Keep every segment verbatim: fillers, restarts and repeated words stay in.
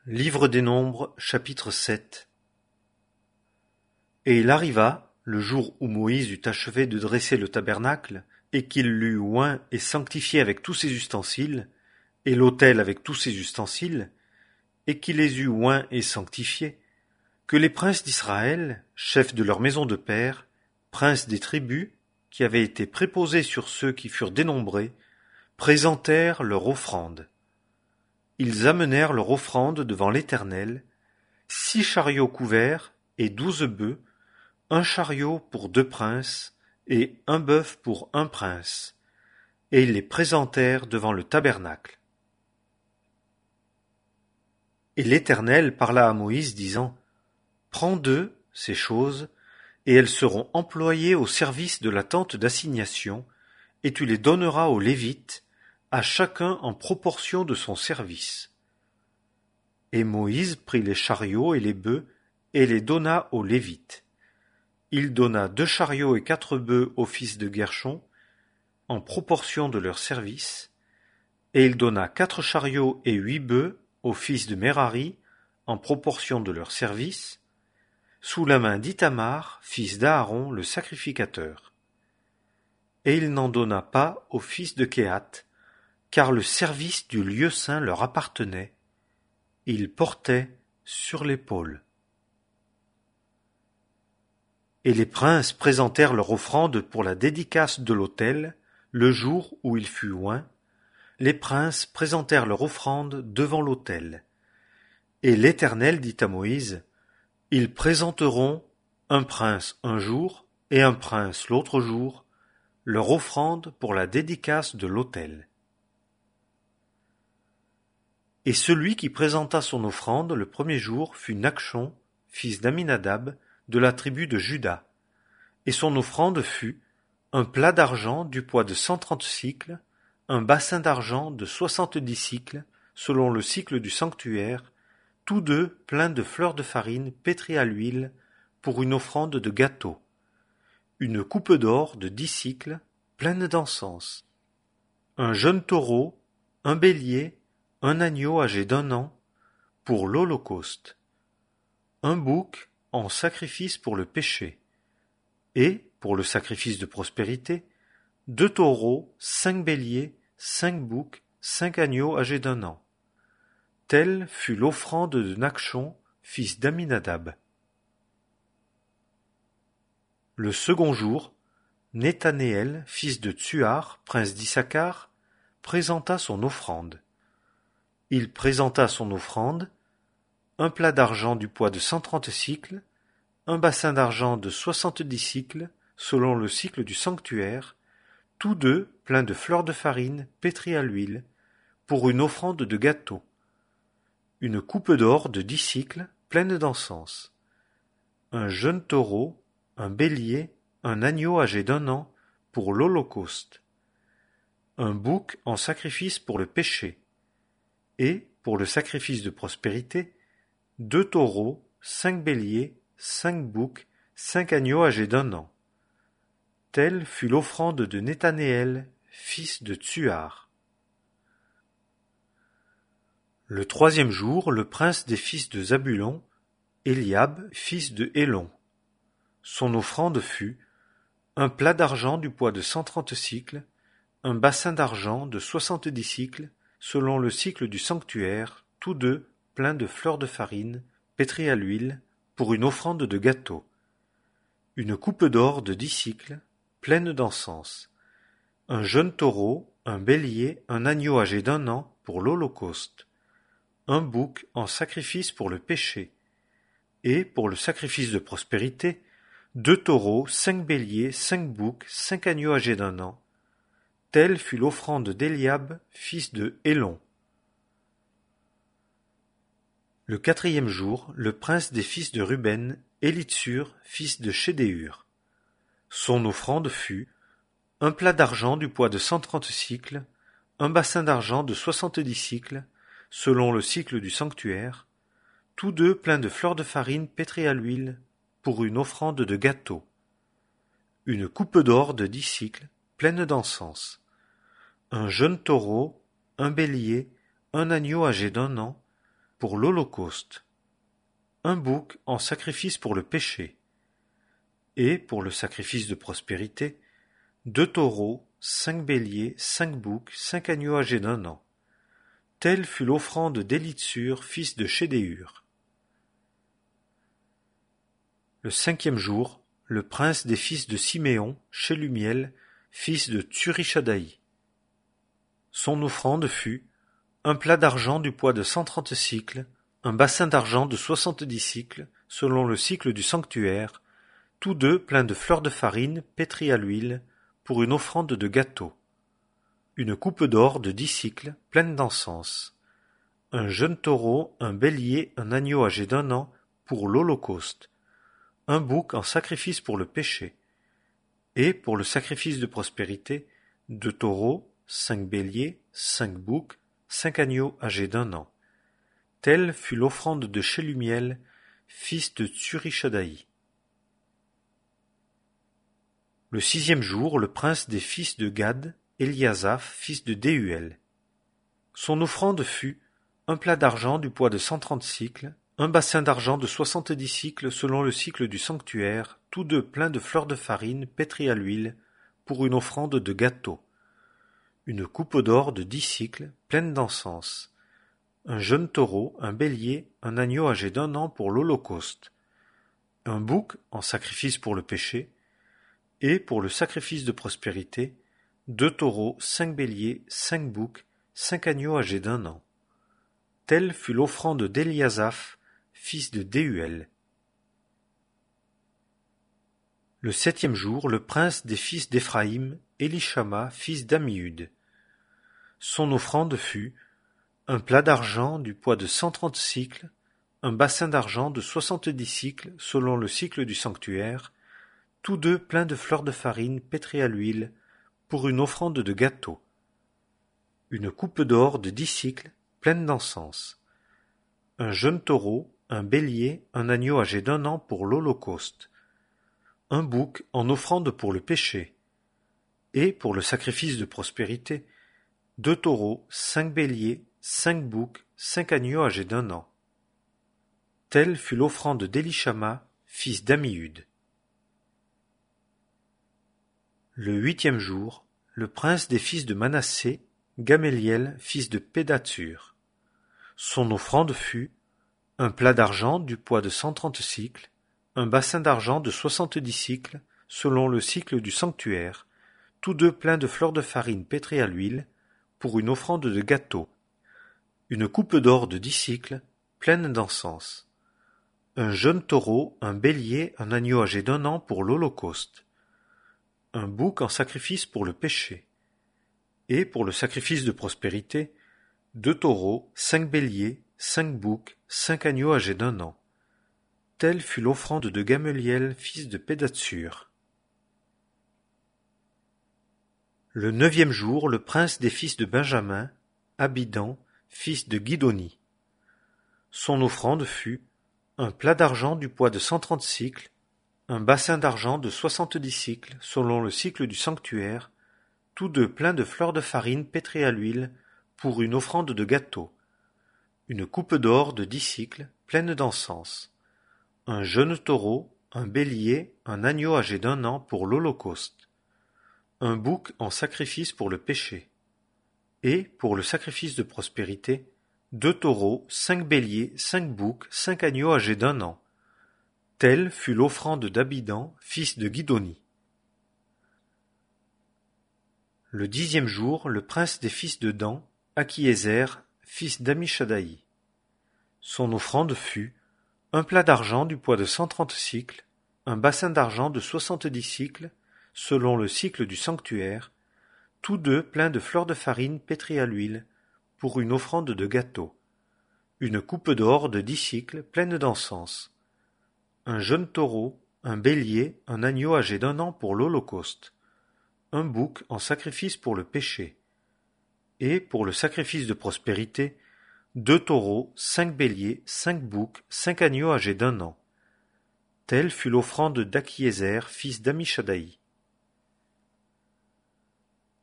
Livre des Nombres, chapitre sept. Et il arriva, le jour où Moïse eut achevé de dresser le tabernacle, et qu'il l'eut oint et sanctifié avec tous ses ustensiles, et l'autel avec tous ses ustensiles, et qu'il les eut oints et sanctifiés, que les princes d'Israël, chefs de leur maison de père, princes des tribus, qui avaient été préposés sur ceux qui furent dénombrés, présentèrent leur offrande. Ils amenèrent leur offrande devant l'Éternel, six chariots couverts et douze bœufs, un chariot pour deux princes et un bœuf pour un prince, et ils les présentèrent devant le tabernacle. Et l'Éternel parla à Moïse, disant, « Prends d'eux ces choses, et elles seront employées au service de la tente d'assignation, et tu les donneras aux Lévites, à chacun en proportion de son service. » Et Moïse prit les chariots et les bœufs, et les donna aux Lévites. Il donna deux chariots et quatre bœufs aux fils de Guershon, en proportion de leur service, et il donna quatre chariots et huit bœufs aux fils de Merari, en proportion de leur service, sous la main d'Ithamar, fils d'Aaron, le sacrificateur. Et il n'en donna pas aux fils de Kehath, car le service du lieu saint leur appartenait. Ils portaient sur l'épaule. Et les princes présentèrent leur offrande pour la dédicace de l'autel, le jour où il fut oint. Les princes présentèrent leur offrande devant l'autel. Et l'Éternel dit à Moïse, « Ils présenteront un prince un jour et un prince l'autre jour, leur offrande pour la dédicace de l'autel. » Et celui qui présenta son offrande le premier jour fut Nachshon, fils d'Amminadab, de la tribu de Juda. Et son offrande fut un plat d'argent du poids de cent trente sicles, un bassin d'argent de soixante-dix sicles, selon le sicle du sanctuaire, tous deux pleins de fleurs de farine pétries à l'huile, pour une offrande de gâteau, une coupe d'or de dix sicles, pleine d'encens, un jeune taureau, un bélier, un agneau âgé d'un an, pour l'holocauste, un bouc en sacrifice pour le péché, et, pour le sacrifice de prospérité, deux taureaux, cinq béliers, cinq boucs, cinq agneaux âgés d'un an. Telle fut l'offrande de Nachshon, fils d'Amminadab. Le second jour, Nethanéel, fils de Tsuar, prince d'Issachar, présenta son offrande. Il présenta son offrande, un plat d'argent du poids de cent trente sicles, un bassin d'argent de soixante-dix sicles, selon le sicle du sanctuaire, tous deux pleins de fleurs de farine pétries à l'huile, pour une offrande de gâteau, une coupe d'or de dix sicles, pleine d'encens, un jeune taureau, un bélier, un agneau âgé d'un an, pour l'holocauste, un bouc en sacrifice pour le péché, et, pour le sacrifice de prospérité, deux taureaux, cinq béliers, cinq boucs, cinq agneaux âgés d'un an. Telle fut l'offrande de Nethanéel, fils de Tsuar. Le troisième jour, le prince des fils de Zabulon, Eliab, fils de Hélon. Son offrande fut un plat d'argent du poids de cent trente sicles, un bassin d'argent de soixante-dix sicles, selon le sicle du sanctuaire, tous deux pleins de fleurs de farine, pétries à l'huile, pour une offrande de gâteau, une coupe d'or de dix sicles, pleine d'encens, un jeune taureau, un bélier, un agneau âgé d'un an, pour l'holocauste, un bouc en sacrifice pour le péché, et, pour le sacrifice de prospérité, deux taureaux, cinq béliers, cinq boucs, cinq agneaux âgés d'un an. Telle fut l'offrande d'Eliab, fils de Hélon. Le quatrième jour, le prince des fils de Ruben, Élitsur, fils de Chédéur. Son offrande fut un plat d'argent du poids de cent trente sicles, un bassin d'argent de soixante-dix sicles, selon le sicle du sanctuaire, tous deux pleins de fleurs de farine pétries à l'huile, pour une offrande de gâteau, une coupe d'or de dix sicles, pleine d'encens, un jeune taureau, un bélier, un agneau âgé d'un an, pour l'holocauste, un bouc en sacrifice pour le péché, et pour le sacrifice de prospérité, deux taureaux, cinq béliers, cinq boucs, cinq agneaux âgés d'un an. Telle fut l'offrande d'Élitsur, fils de Chédéur. Le cinquième jour, le prince des fils de Siméon, Shelumiel, fils de Tsurishadaï. Son offrande fut un plat d'argent du poids de cent trente cycles, un bassin d'argent de soixante-dix cycles, selon le cycle du sanctuaire, tous deux pleins de fleurs de farine pétries à l'huile, pour une offrande de gâteau. Une coupe d'or de dix cycles, pleine d'encens. Un jeune taureau, un bélier, un agneau âgé d'un an, pour l'holocauste. Un bouc en sacrifice pour le péché. Et pour le sacrifice de prospérité, deux taureaux, cinq béliers, cinq boucs, cinq agneaux âgés d'un an. Telle fut l'offrande de Shelumiel, fils de Tsurishadaï. Le sixième jour, le prince des fils de Gad, Eliasaph, fils de Déhuel. Son offrande fut un plat d'argent du poids de cent trente cycles, un bassin d'argent de soixante-dix cycles selon le cycle du sanctuaire, tous deux pleins de fleurs de farine pétries à l'huile, pour une offrande de gâteau. Une coupe d'or de dix cycles, pleine d'encens. Un jeune taureau, un bélier, un agneau âgé d'un an pour l'holocauste. Un bouc en sacrifice pour le péché. Et pour le sacrifice de prospérité, deux taureaux, cinq béliers, cinq boucs, cinq agneaux âgés d'un an. Telle fut l'offrande d'Eliasaph, fils de Déhuel. Le septième jour, le prince des fils d'Éphraïm, Élishama, fils d'Ammiud. Son offrande fut un plat d'argent du poids de cent trente cycles, un bassin d'argent de soixante-dix cycles selon le cycle du sanctuaire, tous deux pleins de fleurs de farine pétries à l'huile, pour une offrande de gâteau. Une coupe d'or de dix cycles, pleine d'encens. Un jeune taureau, un bélier, un agneau âgé d'un an pour l'holocauste. Un bouc en offrande pour le péché. Et pour le sacrifice de prospérité, deux taureaux, cinq béliers, cinq boucs, cinq agneaux âgés d'un an. Telle fut l'offrande d'Élishama, fils d'Ammiud. Le huitième jour, le prince des fils de Manassé, Gaméliel, fils de Pédatsur. Son offrande fut un plat d'argent du poids de cent trente cycles, un bassin d'argent de soixante-dix cycles, selon le cycle du sanctuaire, tous deux pleins de fleurs de farine pétries à l'huile, pour une offrande de gâteau. Une coupe d'or de dix cycles, pleine d'encens. Un jeune taureau, un bélier, un agneau âgé d'un an pour l'holocauste. Un bouc en sacrifice pour le péché. Et pour le sacrifice de prospérité, deux taureaux, cinq béliers, cinq boucs, cinq agneaux âgés d'un an. Telle fut l'offrande de Gameliel, fils de Pédatsur. Le neuvième jour, le prince des fils de Benjamin, Abidan, fils de Guidoni. Son offrande fut un plat d'argent du poids de cent trente cycles, un bassin d'argent de soixante-dix cycles selon le cycle du sanctuaire, tous deux pleins de fleurs de farine pétries à l'huile, pour une offrande de gâteau. Une coupe d'or de dix cycles, pleine d'encens. Un jeune taureau, un bélier, un agneau âgé d'un an pour l'holocauste. Un bouc en sacrifice pour le péché. Et, pour le sacrifice de prospérité, deux taureaux, cinq béliers, cinq boucs, cinq agneaux âgés d'un an. Telle fut l'offrande d'Abidan, fils de Guidoni. Le dixième jour, le prince des fils de Dan, Akiézer, fils d'Amishadaï. Son offrande fut un plat d'argent du poids de cent trente cycles, un bassin d'argent de soixante-dix cycles, selon le cycle du sanctuaire, tous deux pleins de fleurs de farine pétries à l'huile, pour une offrande de gâteau. Une coupe d'or de dix cycles, pleine d'encens. Un jeune taureau, un bélier, un agneau âgé d'un an pour l'holocauste. Un bouc en sacrifice pour le péché. Et, pour le sacrifice de prospérité, deux taureaux, cinq béliers, cinq boucs, cinq agneaux âgés d'un an. Telle fut l'offrande d'Akiézer, fils d'Amishadaï.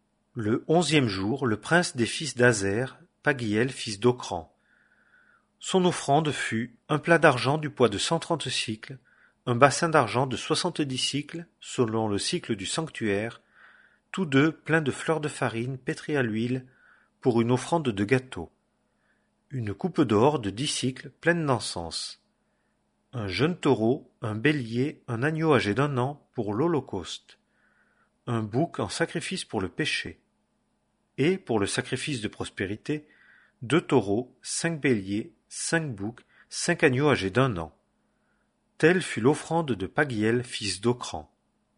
Le onzième jour, le prince des fils d'Azer, Pagiel, fils d'Ocran. Son offrande fut un plat d'argent du poids de cent trente sicles, un bassin d'argent de soixante-dix sicles, selon le sicle du sanctuaire, tous deux pleins de fleurs de farine pétries à l'huile, pour une offrande de gâteau. Une coupe d'or de dix sicles pleine d'encens. Un jeune taureau, un bélier, un agneau âgé d'un an pour l'holocauste. Un bouc en sacrifice pour le péché. Et, pour le sacrifice de prospérité, deux taureaux, cinq béliers, cinq boucs, cinq agneaux âgés d'un an. Telle fut l'offrande de Pagiel, fils d'Ocran.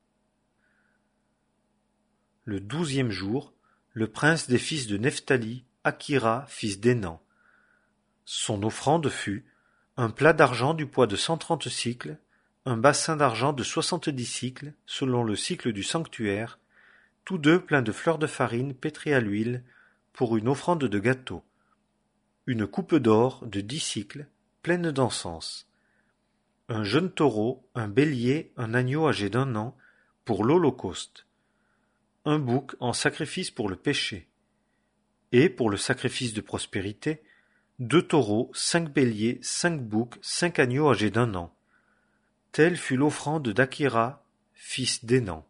Le douzième jour, le prince des fils de Nephtali, Akira, fils d'Énan. Son offrande fut un plat d'argent du poids de cent trente sicles, un bassin d'argent de soixante-dix sicles, selon le sicle du sanctuaire, tous deux pleins de fleurs de farine pétries à l'huile, pour une offrande de gâteau. Une coupe d'or de dix sicles, pleine d'encens. Un jeune taureau, un bélier, un agneau âgé d'un an, pour l'holocauste. Un bouc en sacrifice pour le péché. Et, pour le sacrifice de prospérité, deux taureaux, cinq béliers, cinq boucs, cinq agneaux âgés d'un an. Telle fut l'offrande d'Akira, fils d'Énan.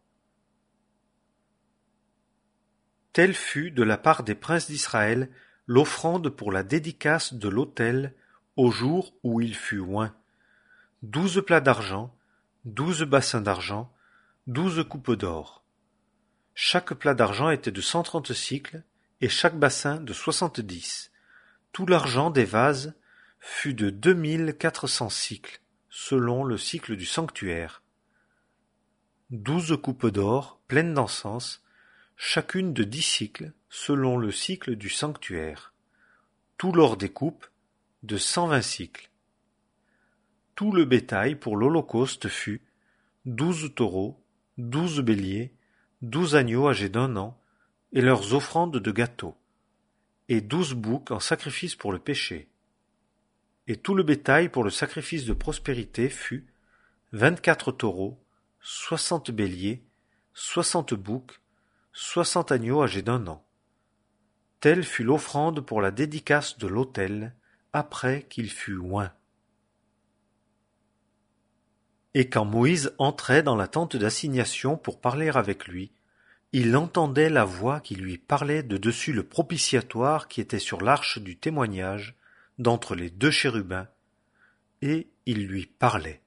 Telle fut, de la part des princes d'Israël, l'offrande pour la dédicace de l'autel au jour où il fut oint. Douze plats d'argent, douze bassins d'argent, douze coupes d'or. Chaque plat d'argent était de cent trente sicles, et chaque bassin de soixante-dix. Tout l'argent des vases fut de deux mille quatre cents sicles, selon le sicle du sanctuaire. Douze coupes d'or, pleines d'encens, chacune de dix sicles, selon le sicle du sanctuaire. Tout l'or des coupes, de cent vingt sicles. Tout le bétail pour l'holocauste fut douze taureaux, douze béliers, douze agneaux âgés d'un an, et leurs offrandes de gâteau, et douze boucs en sacrifice pour le péché. Et tout le bétail pour le sacrifice de prospérité fut vingt-quatre taureaux, soixante béliers, soixante boucs, soixante agneaux âgés d'un an. Telle fut l'offrande pour la dédicace de l'autel, après qu'il fut oint. Et quand Moïse entrait dans la tente d'assignation pour parler avec lui, il entendait la voix qui lui parlait de dessus le propitiatoire qui était sur l'arche du témoignage, d'entre les deux chérubins, et il lui parlait.